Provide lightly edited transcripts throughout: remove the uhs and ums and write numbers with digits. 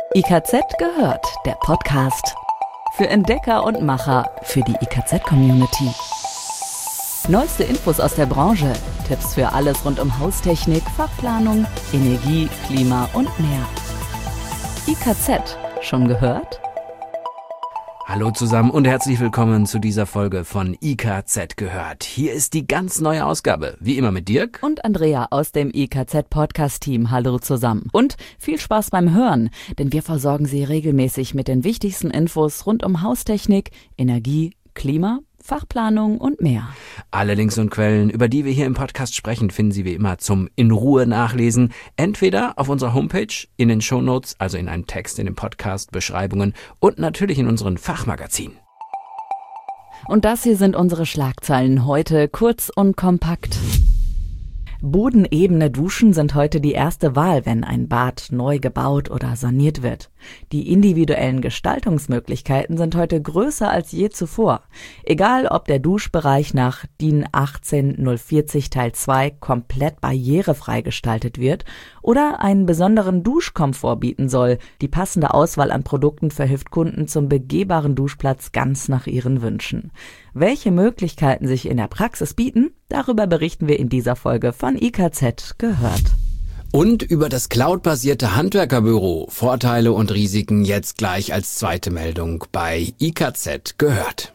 IKZ gehört, der Podcast. Für Entdecker und Macher, für die IKZ-Community. Neueste Infos aus der Branche, Tipps für alles rund um Haustechnik, Fachplanung, Energie, Klima und mehr. IKZ, schon gehört? Hallo zusammen und herzlich willkommen zu dieser Folge von IKZ gehört. Hier ist die ganz neue Ausgabe, wie immer mit Dirk und Andrea aus dem IKZ-Podcast-Team. Hallo zusammen und viel Spaß beim Hören, denn wir versorgen Sie regelmäßig mit den wichtigsten Infos rund um Haustechnik, Energie, Klima, Fachplanung und mehr. Alle Links und Quellen, über die wir hier im Podcast sprechen, finden Sie wie immer zum in Ruhe nachlesen. Entweder auf unserer Homepage, in den Shownotes, also in einem Text in den Podcast-Beschreibungen und natürlich in unseren Fachmagazinen. Und das hier sind unsere Schlagzeilen heute, kurz und kompakt. Bodenebene Duschen sind heute die erste Wahl, wenn ein Bad neu gebaut oder saniert wird. Die individuellen Gestaltungsmöglichkeiten sind heute größer als je zuvor. Egal, ob der Duschbereich nach DIN 18040 Teil 2 komplett barrierefrei gestaltet wird oder einen besonderen Duschkomfort bieten soll, die passende Auswahl an Produkten verhilft Kunden zum begehbaren Duschplatz ganz nach ihren Wünschen. Welche Möglichkeiten sich in der Praxis bieten, darüber berichten wir in dieser Folge von IKZ gehört. Und über das cloudbasierte Handwerkerbüro. Vorteile und Risiken jetzt gleich als zweite Meldung bei IKZ gehört.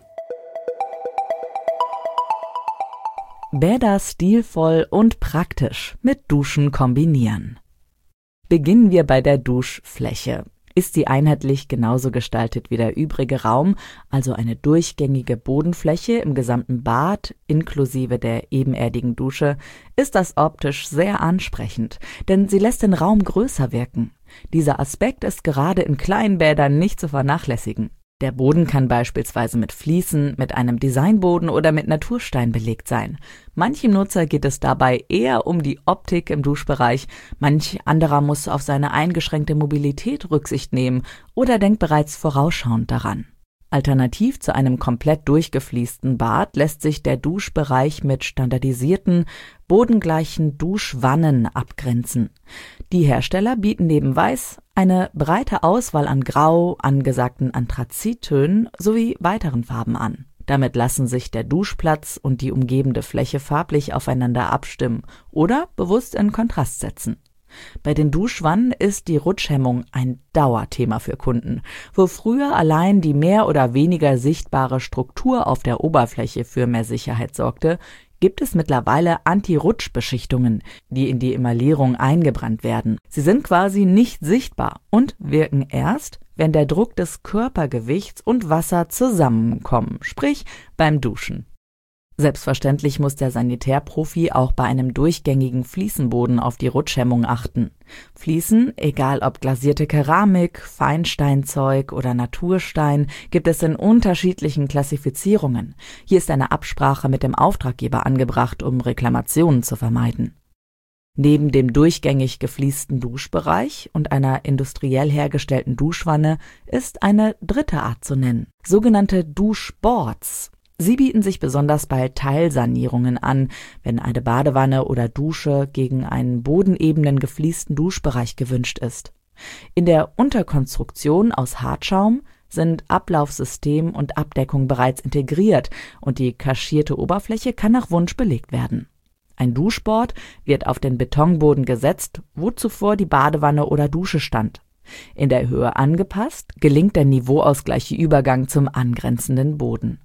Bäder stilvoll und praktisch mit Duschen kombinieren. Beginnen wir bei der Duschfläche. Ist sie einheitlich genauso gestaltet wie der übrige Raum, also eine durchgängige Bodenfläche im gesamten Bad inklusive der ebenerdigen Dusche, ist das optisch sehr ansprechend, denn sie lässt den Raum größer wirken. Dieser Aspekt ist gerade in kleinen Bädern nicht zu vernachlässigen. Der Boden kann beispielsweise mit Fliesen, mit einem Designboden oder mit Naturstein belegt sein. Manchem Nutzer geht es dabei eher um die Optik im Duschbereich, manch anderer muss auf seine eingeschränkte Mobilität Rücksicht nehmen oder denkt bereits vorausschauend daran. Alternativ zu einem komplett durchgefliesten Bad lässt sich der Duschbereich mit standardisierten, bodengleichen Duschwannen abgrenzen. Die Hersteller bieten neben Weiß eine breite Auswahl an Grau, angesagten Anthrazittönen sowie weiteren Farben an. Damit lassen sich der Duschplatz und die umgebende Fläche farblich aufeinander abstimmen oder bewusst in Kontrast setzen. Bei den Duschwannen ist die Rutschhemmung ein Dauerthema für Kunden. Wo früher allein die mehr oder weniger sichtbare Struktur auf der Oberfläche für mehr Sicherheit sorgte, gibt es mittlerweile Anti-Rutsch-Beschichtungen, die in die Emaillierung eingebrannt werden. Sie sind quasi nicht sichtbar und wirken erst, wenn der Druck des Körpergewichts und Wasser zusammenkommen, sprich beim Duschen. Selbstverständlich muss der Sanitärprofi auch bei einem durchgängigen Fliesenboden auf die Rutschhemmung achten. Fliesen, egal ob glasierte Keramik, Feinsteinzeug oder Naturstein, gibt es in unterschiedlichen Klassifizierungen. Hier ist eine Absprache mit dem Auftraggeber angebracht, um Reklamationen zu vermeiden. Neben dem durchgängig gefliesten Duschbereich und einer industriell hergestellten Duschwanne ist eine dritte Art zu nennen, sogenannte Duschboards. Sie bieten sich besonders bei Teilsanierungen an, wenn eine Badewanne oder Dusche gegen einen bodenebenen gefliesten Duschbereich gewünscht ist. In der Unterkonstruktion aus Hartschaum sind Ablaufsystem und Abdeckung bereits integriert und die kaschierte Oberfläche kann nach Wunsch belegt werden. Ein Duschboard wird auf den Betonboden gesetzt, wo zuvor die Badewanne oder Dusche stand. In der Höhe angepasst, gelingt der niveauausgleiche Übergang zum angrenzenden Boden.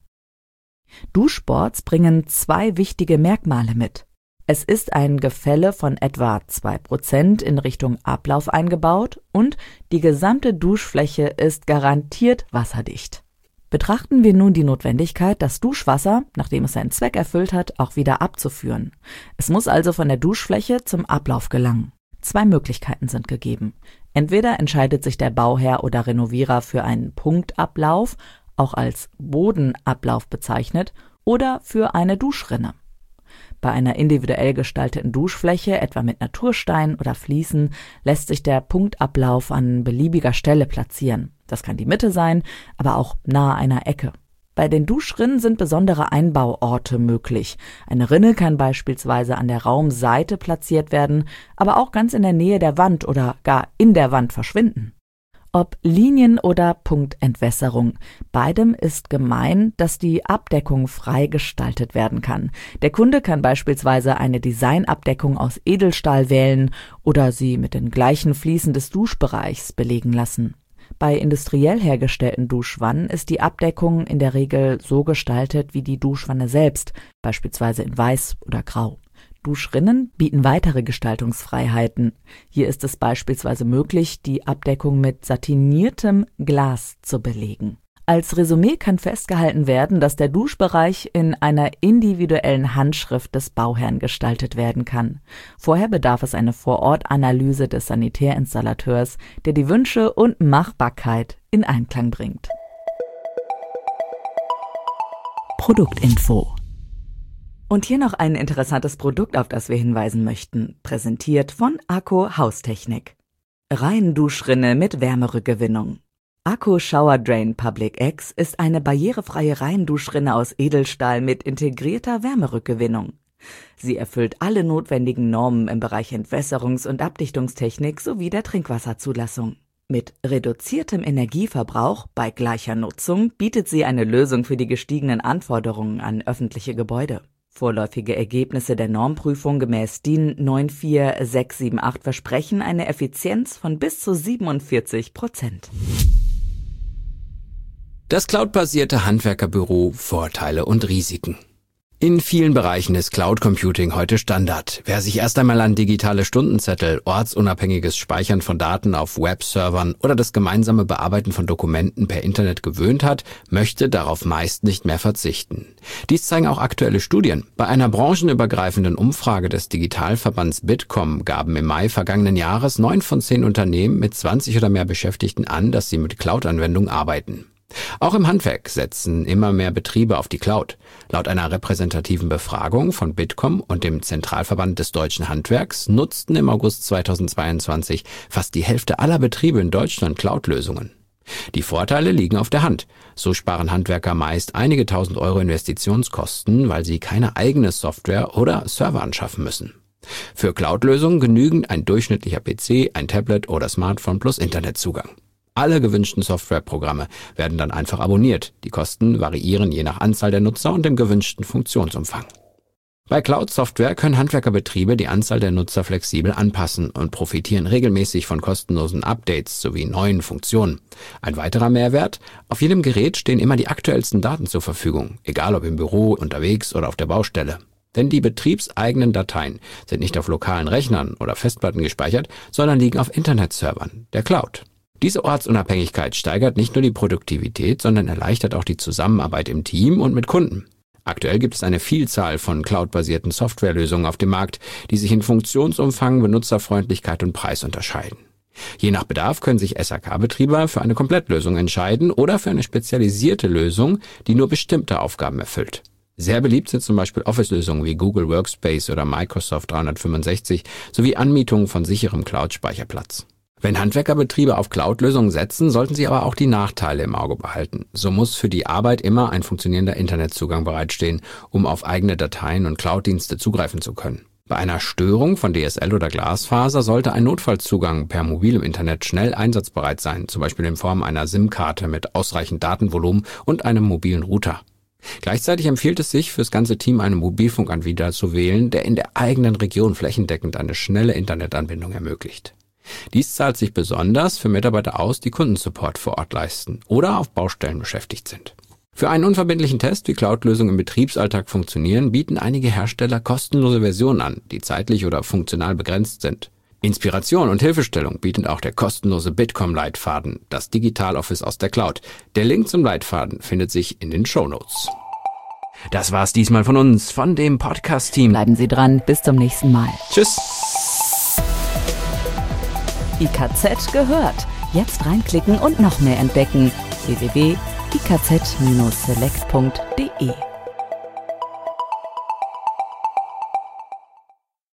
Duschboards bringen zwei wichtige Merkmale mit. Es ist ein Gefälle von etwa 2% in Richtung Ablauf eingebaut und die gesamte Duschfläche ist garantiert wasserdicht. Betrachten wir nun die Notwendigkeit, das Duschwasser, nachdem es seinen Zweck erfüllt hat, auch wieder abzuführen. Es muss also von der Duschfläche zum Ablauf gelangen. Zwei Möglichkeiten sind gegeben. Entweder entscheidet sich der Bauherr oder Renovierer für einen Punktablauf, auch als Bodenablauf bezeichnet, oder für eine Duschrinne. Bei einer individuell gestalteten Duschfläche, etwa mit Naturstein oder Fliesen, lässt sich der Punktablauf an beliebiger Stelle platzieren. Das kann die Mitte sein, aber auch nahe einer Ecke. Bei den Duschrinnen sind besondere Einbauorte möglich. Eine Rinne kann beispielsweise an der Raumseite platziert werden, aber auch ganz in der Nähe der Wand oder gar in der Wand verschwinden. Ob Linien- oder Punktentwässerung, beidem ist gemein, dass die Abdeckung frei gestaltet werden kann. Der Kunde kann beispielsweise eine Designabdeckung aus Edelstahl wählen oder sie mit den gleichen Fliesen des Duschbereichs belegen lassen. Bei industriell hergestellten Duschwannen ist die Abdeckung in der Regel so gestaltet wie die Duschwanne selbst, beispielsweise in Weiß oder Grau. Duschrinnen bieten weitere Gestaltungsfreiheiten. Hier ist es beispielsweise möglich, die Abdeckung mit satiniertem Glas zu belegen. Als Resümee kann festgehalten werden, dass der Duschbereich in einer individuellen Handschrift des Bauherrn gestaltet werden kann. Vorher bedarf es einer Vorortanalyse des Sanitärinstallateurs, der die Wünsche und Machbarkeit in Einklang bringt. Produktinfo. Und hier noch ein interessantes Produkt, auf das wir hinweisen möchten, präsentiert von ACO Haustechnik. Reihenduschrinne mit Wärmerückgewinnung. ACO Shower Drain Public X ist eine barrierefreie Reihenduschrinne aus Edelstahl mit integrierter Wärmerückgewinnung. Sie erfüllt alle notwendigen Normen im Bereich Entwässerungs- und Abdichtungstechnik sowie der Trinkwasserzulassung. Mit reduziertem Energieverbrauch bei gleicher Nutzung bietet sie eine Lösung für die gestiegenen Anforderungen an öffentliche Gebäude. Vorläufige Ergebnisse der Normprüfung gemäß DIN 94678 versprechen eine Effizienz von bis zu 47%. Das cloudbasierte Handwerkerbüro, Vorteile und Risiken. In vielen Bereichen ist Cloud Computing heute Standard. Wer sich erst einmal an digitale Stundenzettel, ortsunabhängiges Speichern von Daten auf Webservern oder das gemeinsame Bearbeiten von Dokumenten per Internet gewöhnt hat, möchte darauf meist nicht mehr verzichten. Dies zeigen auch aktuelle Studien. Bei einer branchenübergreifenden Umfrage des Digitalverbands Bitkom gaben im Mai vergangenen Jahres 9 von 10 Unternehmen mit 20 oder mehr Beschäftigten an, dass sie mit Cloud-Anwendungen arbeiten. Auch im Handwerk setzen immer mehr Betriebe auf die Cloud. Laut einer repräsentativen Befragung von Bitkom und dem Zentralverband des deutschen Handwerks nutzten im August 2022 fast die Hälfte aller Betriebe in Deutschland Cloud-Lösungen. Die Vorteile liegen auf der Hand. So sparen Handwerker meist einige tausend Euro Investitionskosten, weil sie keine eigene Software oder Server anschaffen müssen. Für Cloud-Lösungen genügen ein durchschnittlicher PC, ein Tablet oder Smartphone plus Internetzugang. Alle gewünschten Softwareprogramme werden dann einfach abonniert. Die Kosten variieren je nach Anzahl der Nutzer und dem gewünschten Funktionsumfang. Bei Cloud-Software können Handwerkerbetriebe die Anzahl der Nutzer flexibel anpassen und profitieren regelmäßig von kostenlosen Updates sowie neuen Funktionen. Ein weiterer Mehrwert: Auf jedem Gerät stehen immer die aktuellsten Daten zur Verfügung, egal ob im Büro, unterwegs oder auf der Baustelle. Denn die betriebseigenen Dateien sind nicht auf lokalen Rechnern oder Festplatten gespeichert, sondern liegen auf Internetservern, der Cloud. Diese Ortsunabhängigkeit steigert nicht nur die Produktivität, sondern erleichtert auch die Zusammenarbeit im Team und mit Kunden. Aktuell gibt es eine Vielzahl von cloudbasierten Softwarelösungen auf dem Markt, die sich in Funktionsumfang, Benutzerfreundlichkeit und Preis unterscheiden. Je nach Bedarf können sich SAK-Betriebe für eine Komplettlösung entscheiden oder für eine spezialisierte Lösung, die nur bestimmte Aufgaben erfüllt. Sehr beliebt sind zum Beispiel Office-Lösungen wie Google Workspace oder Microsoft 365 sowie Anmietungen von sicherem Cloud-Speicherplatz. Wenn Handwerkerbetriebe auf Cloud-Lösungen setzen, sollten sie aber auch die Nachteile im Auge behalten. So muss für die Arbeit immer ein funktionierender Internetzugang bereitstehen, um auf eigene Dateien und Cloud-Dienste zugreifen zu können. Bei einer Störung von DSL oder Glasfaser sollte ein Notfallzugang per mobilem Internet schnell einsatzbereit sein, zum Beispiel in Form einer SIM-Karte mit ausreichend Datenvolumen und einem mobilen Router. Gleichzeitig empfiehlt es sich, fürs ganze Team einen Mobilfunkanbieter zu wählen, der in der eigenen Region flächendeckend eine schnelle Internetanbindung ermöglicht. Dies zahlt sich besonders für Mitarbeiter aus, die Kundensupport vor Ort leisten oder auf Baustellen beschäftigt sind. Für einen unverbindlichen Test, wie Cloud-Lösungen im Betriebsalltag funktionieren, bieten einige Hersteller kostenlose Versionen an, die zeitlich oder funktional begrenzt sind. Inspiration und Hilfestellung bietet auch der kostenlose Bitkom-Leitfaden, das Digital-Office aus der Cloud. Der Link zum Leitfaden findet sich in den Shownotes. Das war's diesmal von uns, von dem Podcast-Team. Bleiben Sie dran, bis zum nächsten Mal. Tschüss. IKZ gehört. Jetzt reinklicken und noch mehr entdecken. www.ikz-select.de